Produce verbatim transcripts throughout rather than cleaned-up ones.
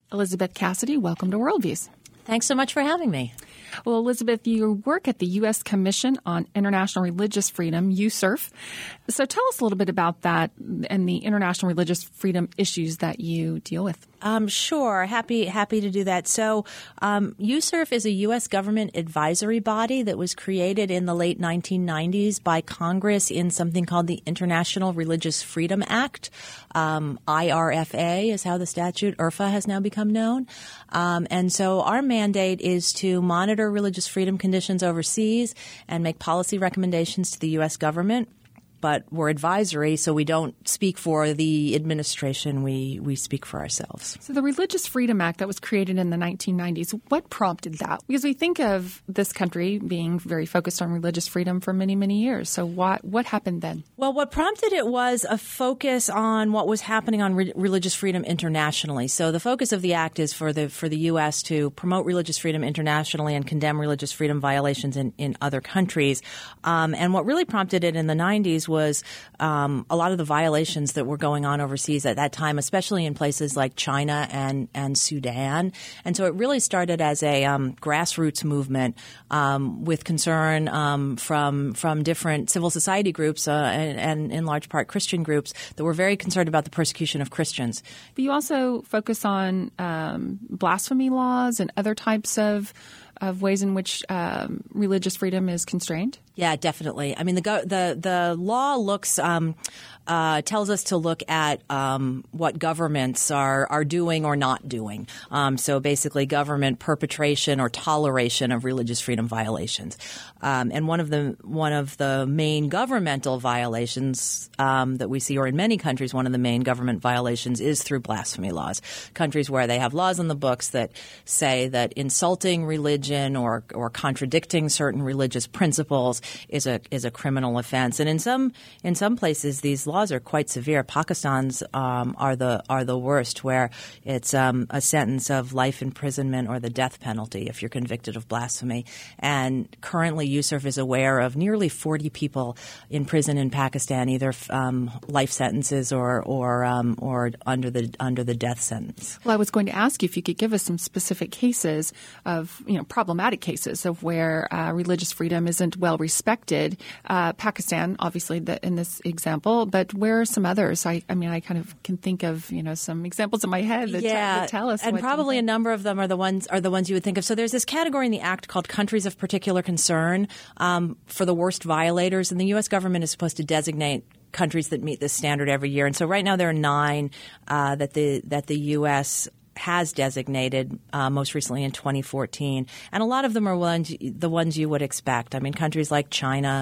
Elizabeth Cassidy, welcome to Worldviews. Thanks so much for having me. Well, Elizabeth, you work at the U S Commission on International Religious Freedom, U S C I R F. So tell us a little bit about that and the international religious freedom issues that you deal with. Um, sure. Happy happy to do that. So um, U S C I R F is a U S government advisory body that was created in the late nineteen nineties by Congress in something called the International Religious Freedom Act. Um, I R F A is how the statute, I R F A, has now become known. Um, and so our mandate is to monitor religious freedom conditions overseas and make policy recommendations to the U S government. But we're advisory, so we don't speak for the administration. We we speak for ourselves. So the Religious Freedom Act that was created in the nineteen nineties, what prompted that? Because we think of this country being very focused on religious freedom for many, many years. So what, what happened then? Well, what prompted it was a focus on what was happening on re- religious freedom internationally. So the focus of the act is for the for the U S to promote religious freedom internationally and condemn religious freedom violations in, in other countries. Um, and what really prompted it in the nineties was um, a lot of the violations that were going on overseas at that time, especially in places like China and, and Sudan. And so it really started as a um, grassroots movement um, with concern um, from from different civil society groups uh, and, and in large part Christian groups that were very concerned about the persecution of Christians. But you also focus on um, blasphemy laws and other types of of ways in which um, religious freedom is constrained? Yeah, definitely. I mean, the go- the the law looks um, uh, tells us to look at um, what governments are are doing or not doing. Um, so basically, government perpetration or toleration of religious freedom violations. Um, and one of the one of the main governmental violations um, that we see, or in many countries, one of the main government violations is through blasphemy laws. Countries where they have laws on the books that say that insulting religion or or contradicting certain religious principles is a is a criminal offense. And in some in some places, these laws are quite severe. Pakistan's um, are the are the worst, where it's um, a sentence of life imprisonment or the death penalty if you're convicted of blasphemy. And currently, U S C I R F is aware of nearly forty people in prison in Pakistan, either um, life sentences or or um, or under the under the death sentence. Well, I was going to ask you if you could give us some specific cases of you know problematic cases of where uh, religious freedom isn't well respected. Uh, Pakistan, obviously, the, in this example, but where are some others? I, I mean, I kind of can think of you know some examples in my head that, yeah, t- that tell us. And what probably a number of them are the ones are the ones you would think of. So there's this category in the Act called countries of particular concern um, for the worst violators, and the U S government is supposed to designate countries that meet this standard every year. And so right now there are nine uh, that the that the U S has designated, uh, most recently in twenty fourteen. And a lot of them are ones, the ones you would expect. I mean, countries like China,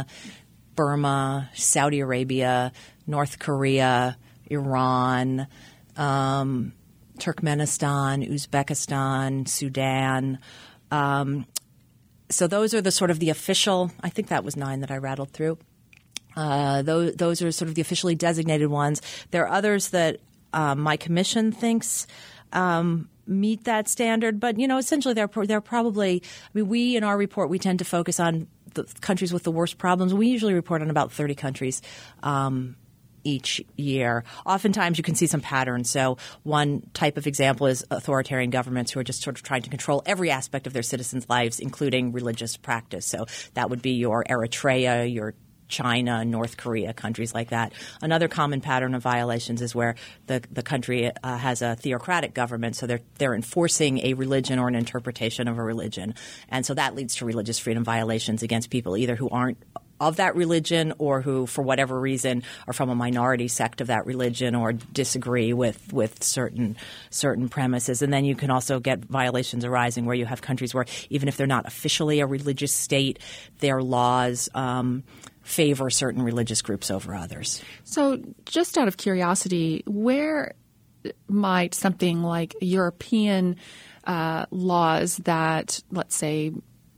Burma, Saudi Arabia, North Korea, Iran, um, Turkmenistan, Uzbekistan, Sudan. Um, so those are the sort of the official – I think that was nine that I rattled through. Uh, those, those are sort of the officially designated ones. There are others that uh, my commission thinks – Um, meet that standard, but you know, essentially, they're they're probably. I mean, we in our report we tend to focus on the countries with the worst problems. We usually report on about thirty countries um, each year. Oftentimes, you can see some patterns. So, one type of example is authoritarian governments who are just sort of trying to control every aspect of their citizens' lives, including religious practice. So, that would be your Eritrea, your China, North Korea, countries like that. Another common pattern of violations is where the the country uh, has a theocratic government, so they're they're enforcing a religion or an interpretation of a religion, and so that leads to religious freedom violations against people either who aren't of that religion or who, for whatever reason, are from a minority sect of that religion or disagree with with certain certain premises. And then you can also get violations arising where you have countries where even if they're not officially a religious state, their laws um, favor certain religious groups over others. So just out of curiosity, where might something like European uh, laws that, let's say,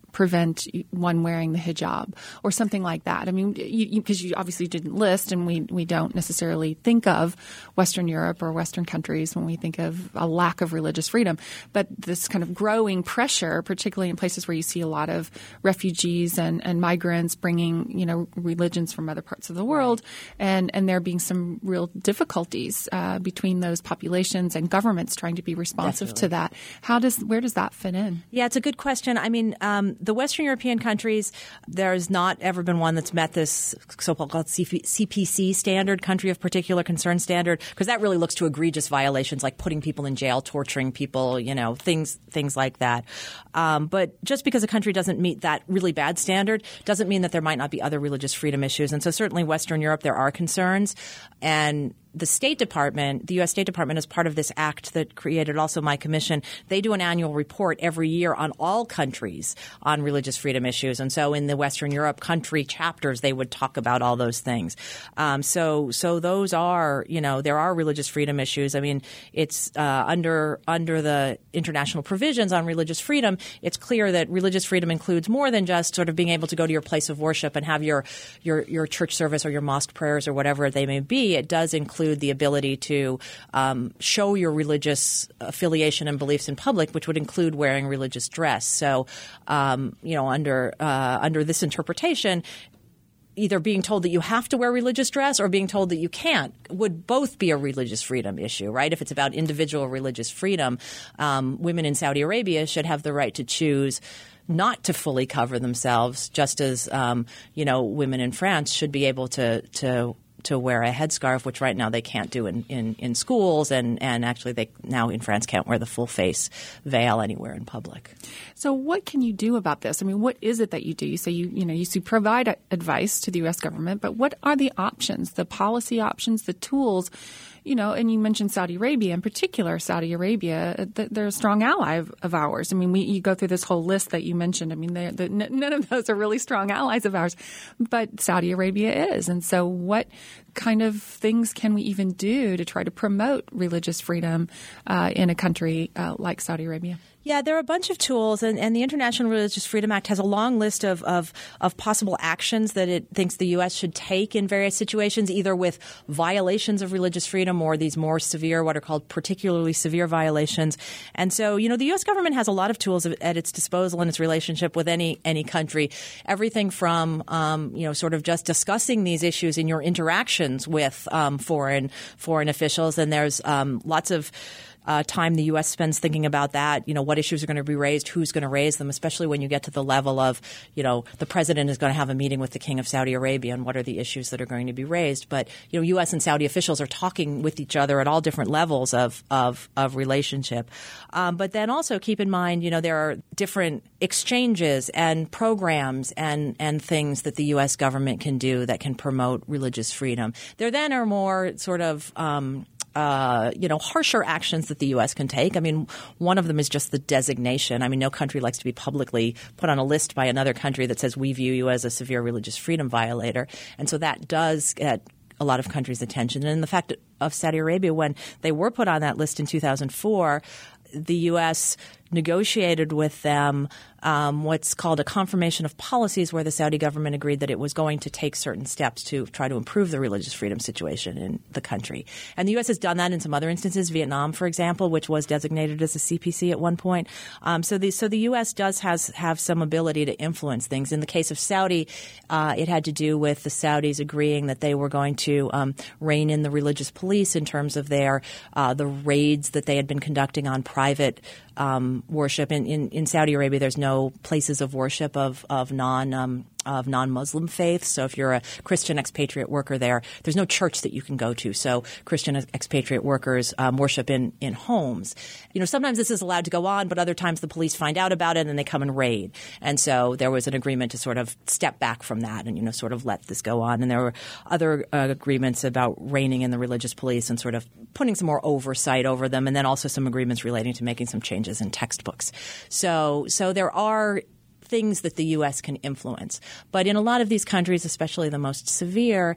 prevent one wearing the hijab or something like that. I mean, because you, you, you obviously didn't list, and we, we don't necessarily think of Western Europe or Western countries when we think of a lack of religious freedom. But this kind of growing pressure, particularly in places where you see a lot of refugees and, and migrants bringing, you know, religions from other parts of the world, and, and there being some real difficulties uh, between those populations and governments trying to be responsive Definitely. to that. How does where does that fit in? Yeah, it's a good question. I mean, um, the Western European countries, there's not ever been one that's met this so-called C P C standard, country of particular concern standard, because that really looks to egregious violations like putting people in jail, torturing people, you know, things things like that. Um, but just because a country doesn't meet that really bad standard doesn't mean that there might not be other religious freedom issues. And so certainly Western Europe, there are concerns. And the State Department, the U S State Department, as part of this act that created also my commission, they do an annual report every year on all countries on religious freedom issues. And so in the Western Europe country chapters, they would talk about all those things. Um, so so those are, you know, there are religious freedom issues. I mean, it's uh, under under the international provisions on religious freedom, it's clear that religious freedom includes more than just sort of being able to go to your place of worship and have your your, your church service or your mosque prayers or whatever they may be. It does include the ability to um, show your religious affiliation and beliefs in public, which would include wearing religious dress. So, um, you know, under uh, under this interpretation, either being told that you have to wear religious dress or being told that you can't would both be a religious freedom issue, right? If it's about individual religious freedom, um, women in Saudi Arabia should have the right to choose not to fully cover themselves, just as, um, you know, women in France should be able to to to wear a headscarf, which right now they can't do in, in, in schools, and, and actually they now in France can't wear the full face veil anywhere in public. So what can you do about this? I mean, what is it that you do? You say you you know you provide advice to the U S government, but what are the options, the policy options, the tools? You know, and you mentioned Saudi Arabia in particular. Saudi Arabia, they're a strong ally of, of ours. I mean, we you go through this whole list that you mentioned. I mean, they, they, none of those are really strong allies of ours, but Saudi Arabia is. And so what kind of things can we even do to try to promote religious freedom uh, in a country uh, like Saudi Arabia? Yeah, there are a bunch of tools, and, and the International Religious Freedom Act has a long list of, of, of possible actions that it thinks the U S should take in various situations, either with violations of religious freedom or these more severe, what are called particularly severe violations. And so, you know, the U S government has a lot of tools at its disposal in its relationship with any any country, everything from, um, you know, sort of just discussing these issues in your interactions with um, foreign foreign officials. And there's um, lots of Uh, time the U S spends thinking about that, you know, what issues are going to be raised, who's going to raise them, especially when you get to the level of, you know, the president is going to have a meeting with the king of Saudi Arabia and what are the issues that are going to be raised. But, you know, U S and Saudi officials are talking with each other at all different levels of, of, of relationship. Um, but then also keep in mind, you know, there are different exchanges and programs and, and things that the U S government can do that can promote religious freedom. There then are more sort of um, Uh, you know, harsher actions that the U S can take. I mean, one of them is just the designation. I mean, no country likes to be publicly put on a list by another country that says we view you as a severe religious freedom violator. And so that does get a lot of countries' attention. And the fact of Saudi Arabia, when they were put on that list in two thousand four, the U S negotiated with them um, what's called a confirmation of policies, where the Saudi government agreed that it was going to take certain steps to try to improve the religious freedom situation in the country. And the U S has done that in some other instances, Vietnam, for example, which was designated as a C P C at one point. Um, so, the, so the U S does has have some ability to influence things. In the case of Saudi, uh, it had to do with the Saudis agreeing that they were going to um, rein in the religious police in terms of their uh, the raids that they had been conducting on private um, worship. In, in, in Saudi Arabia, there's no places of worship of, of non um, of non-Muslim faiths. So if you're a Christian expatriate worker there, there's no church that you can go to. So Christian expatriate workers um, worship in, in homes. You know, sometimes this is allowed to go on, but other times the police find out about it and they come and raid. And so there was an agreement to sort of step back from that and, you know, sort of let this go on. And there were other uh, agreements about reining in the religious police and sort of putting some more oversight over them, and then also some agreements relating to making some changes in textbooks. So, so there are things that the U S can influence. But in a lot of these countries, especially the most severe,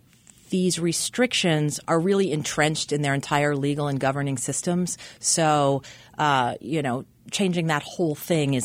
these restrictions are really entrenched in their entire legal and governing systems. So, uh, you know, changing that whole thing is not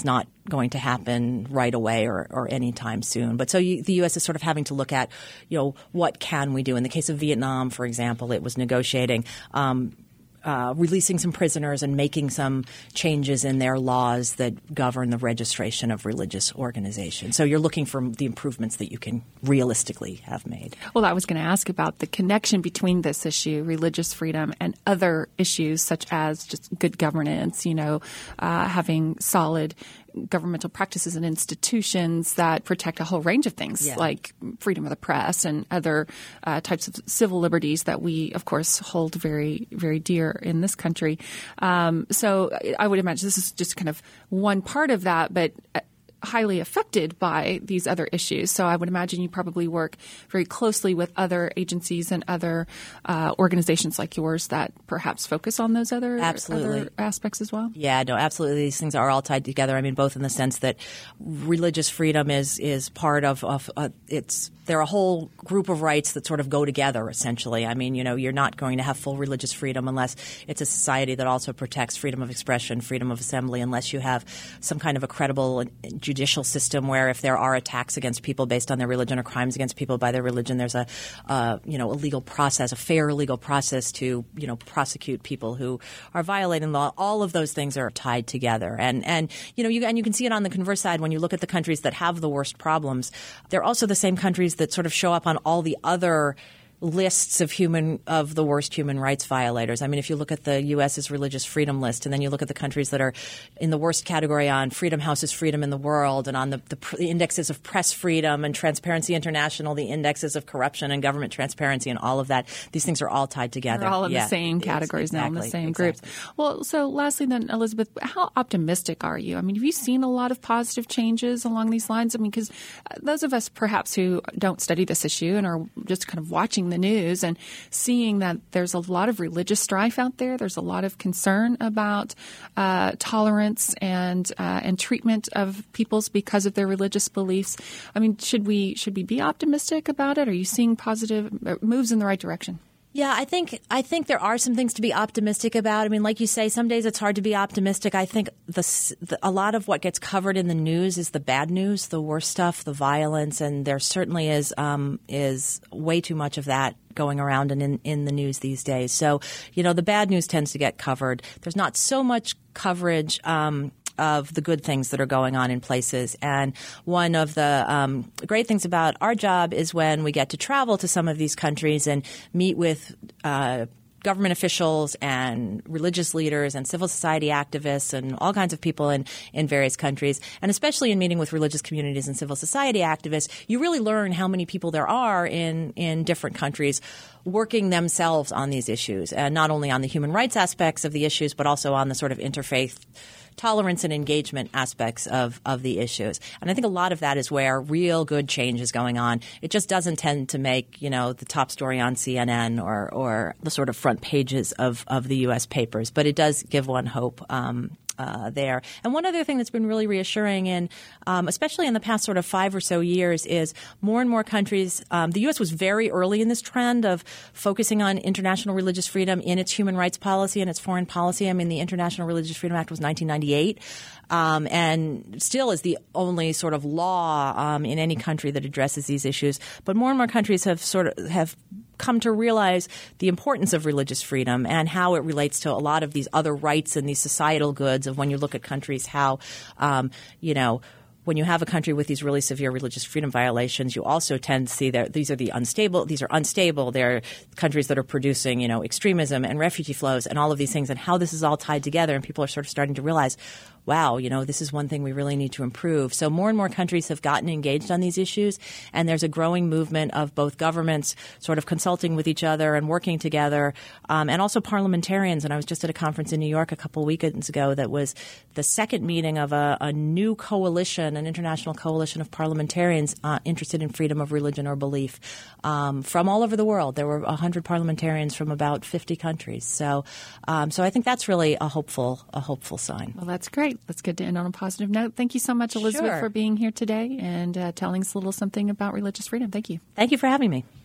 going to happen right away or, or anytime soon. But so you, the U S is sort of having to look at, you know, what can we do? In the case of Vietnam, for example, it was negotiating um, Uh, releasing some prisoners and making some changes in their laws that govern the registration of religious organizations. So you're looking for the improvements that you can realistically have made. Well, I was going to ask about the connection between this issue, religious freedom, and other issues such as just good governance, you know, uh, having solid governmental practices and institutions that protect a whole range of things yeah. like freedom of the press and other uh, types of civil liberties that we, of course, hold very, very dear in this country. Um, so I would imagine this is just kind of one part of that, but highly affected by these other issues. So I would imagine you probably work very closely with other agencies and other uh, organizations like yours that perhaps focus on those other, absolutely. other aspects as well. Yeah, no, absolutely. These things are all tied together. I mean, both in the sense that religious freedom is is part of, of uh, it's they're a whole group of rights that sort of go together, essentially. I mean, you know, you're not going to have full religious freedom unless it's a society that also protects freedom of expression, freedom of assembly, unless you have some kind of a credible judicial system where if there are attacks against people based on their religion or crimes against people by their religion, there's a uh, you know a legal process, a fair legal process to you know prosecute people who are violating law. All of those things are tied together, and and you know you and you can see it on the converse side when you look at the countries that have the worst problems. They're also the same countries that sort of show up on all the other lists of human of the worst human rights violators. I mean, if you look at the U S's religious freedom list, and then you look at the countries that are in the worst category on Freedom House's Freedom in the World, and on the, the, the indexes of press freedom and Transparency International, the indexes of corruption and government transparency, and all of that, these things are all tied together. They're all in yeah, the same categories exactly, now, in the same exactly. groups. Well, so lastly then, Elizabeth, how optimistic are you? I mean, have you seen a lot of positive changes along these lines? I mean, because those of us perhaps who don't study this issue and are just kind of watching the news and seeing that there's a lot of religious strife out there. There's a lot of concern about uh, tolerance and uh, and treatment of peoples because of their religious beliefs. I mean, should we should we be optimistic about it? Are you seeing positive moves in the right direction? Yeah, I think I think there are some things to be optimistic about. I mean, like you say, some days it's hard to be optimistic. I think the, the a lot of what gets covered in the news is the bad news, the worst stuff, the violence, and there certainly is um, is way too much of that going around and in, in the news these days. So, you know, the bad news tends to get covered. There's not so much coverage um of the good things that are going on in places. And one of the um, great things about our job is when we get to travel to some of these countries and meet with uh, government officials and religious leaders and civil society activists and all kinds of people in, in various countries. And especially in meeting with religious communities and civil society activists, you really learn how many people there are in, in different countries working themselves on these issues, and not only on the human rights aspects of the issues, but also on the sort of interfaith tolerance and engagement aspects of, of the issues. And I think a lot of that is where real good change is going on. It just doesn't tend to make, you know, the top story on C N N or, or the sort of front pages of, of the U S papers, but it does give one hope um, uh, there. And one other thing that's been really reassuring, in, um, especially in the past sort of five or so years, is more and more countries um, – the U S was very early in this trend of focusing on international religious freedom in its human rights policy and its foreign policy. I mean, the International Religious Freedom Act was nineteen ninety-eight. Um, and still is the only sort of law um, in any country that addresses these issues. But more and more countries have sort of have come to realize the importance of religious freedom and how it relates to a lot of these other rights and these societal goods of when you look at countries, how, um, you know, when you have a country with these really severe religious freedom violations, you also tend to see that these are the unstable, these are unstable. They're countries that are producing, you know, extremism and refugee flows and all of these things, and how this is all tied together. And people are sort of starting to realize, wow, you know, this is one thing we really need to improve. So more and more countries have gotten engaged on these issues, and there's a growing movement of both governments sort of consulting with each other and working together, um, and also parliamentarians. And I was just at a conference in New York a couple of weekends ago that was the second meeting of a, a new coalition, an international coalition of parliamentarians uh, interested in freedom of religion or belief um, from all over the world. There were one hundred parliamentarians from about fifty countries. So, um, so I think that's really a hopeful, a hopeful sign. Well, that's great. That's good to end on a positive note. Thank you so much, Elizabeth, Sure. for being here today and uh, telling us a little something about religious freedom. Thank you. Thank you for having me.